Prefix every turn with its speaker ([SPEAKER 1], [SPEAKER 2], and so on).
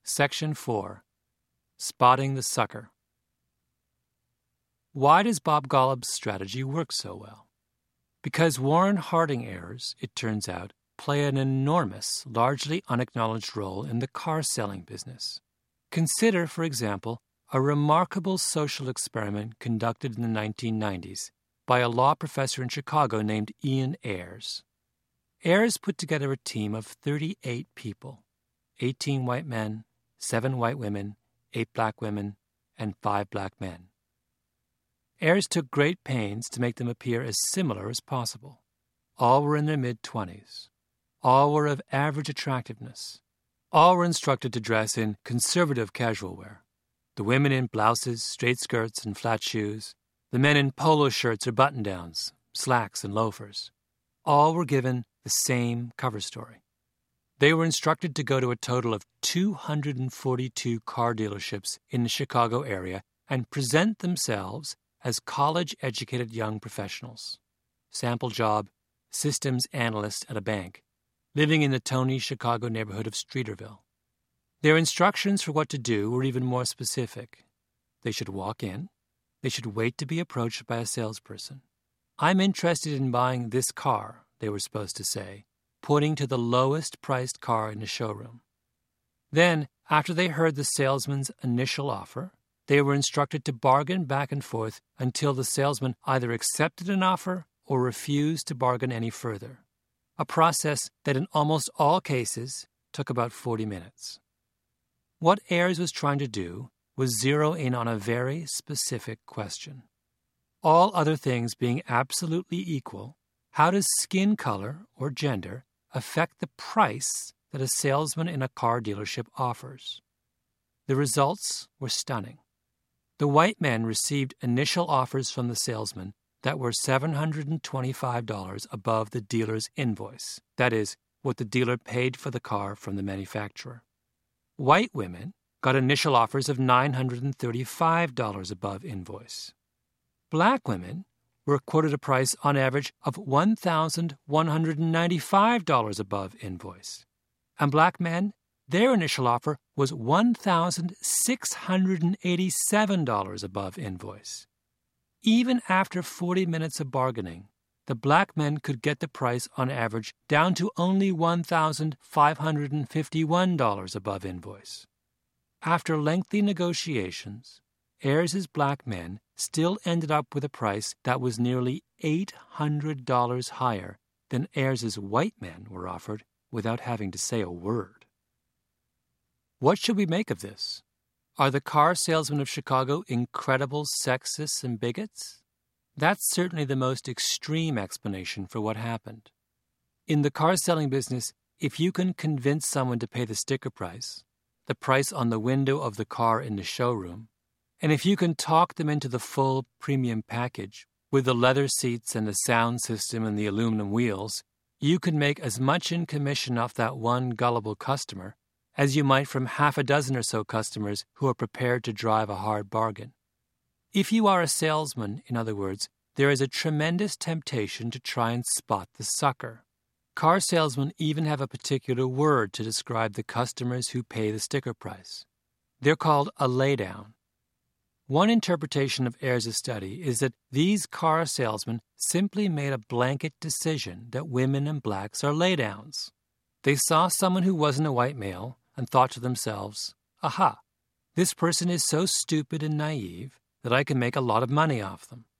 [SPEAKER 1] Section 4. Spotting the Sucker. Why does Bob Golub's strategy work so well? Because Warren Harding heirs, it turns out, play an enormous, largely unacknowledged role in the car-selling business. Consider, for example, a remarkable social experiment conducted in the 1990s by a law professor in Chicago named Ian Ayres. Ayres put together a team of 38 people, 18 white men, 7 white women, 8 black women, and 5 black men. Ayres took great pains to make them appear as similar as possible. All were in their mid-20s. All were of average attractiveness. All were instructed to dress in conservative casual wear. The women in blouses, straight skirts, and flat shoes. The men in polo shirts or button-downs, slacks and loafers. All were given the same cover story. They were instructed to go to a total of 242 car dealerships in the Chicago area and present themselves as college-educated young professionals. Sample job, systems analyst at a bank, living in the Tony, Chicago neighborhood of Streeterville. Their instructions for what to do were even more specific. They should walk in. They should wait to be approached by a salesperson. "I'm interested in buying this car," they were supposed to say, pointing to the lowest-priced car in the showroom. Then, after they heard the salesman's initial offer, they were instructed to bargain back and forth until the salesman either accepted an offer or refused to bargain any further, a process that in almost all cases took about 40 minutes. What Ayres was trying to do was zero in on a very specific question. All other things being absolutely equal, how does skin color or gender affect the price that a salesman in a car dealership offers? The results were stunning. The white men received initial offers from the salesman that were $725 above the dealer's invoice, that is, what the dealer paid for the car from the manufacturer. White women got initial offers of $935 above invoice. Black women were quoted a price on average of $1,195 above invoice. And black men, their initial offer was $1,687 above invoice. Even after 40 minutes of bargaining, the black men could get the price on average down to only $1,551 above invoice. After lengthy negotiations, Ayres's black men still ended up with a price that was nearly $800 higher than Ayres's white men were offered without having to say a word. What should we make of this? Are the car salesmen of Chicago incredible sexists and bigots? That's certainly the most extreme explanation for what happened. In the car selling business, if you can convince someone to pay the sticker price, the price on the window of the car in the showroom, and if you can talk them into the full premium package with the leather seats and the sound system and the aluminum wheels, you can make as much in commission off that one gullible customer as you might from half a dozen or so customers who are prepared to drive a hard bargain. If you are a salesman, in other words, there is a tremendous temptation to try and spot the sucker. Car salesmen even have a particular word to describe the customers who pay the sticker price. They're called a laydown. One interpretation of Ayres' study is that these car salesmen simply made a blanket decision that women and blacks are laydowns. They saw someone who wasn't a white male and thought to themselves, "Aha, this person is so stupid and naive that I can make a lot of money off them."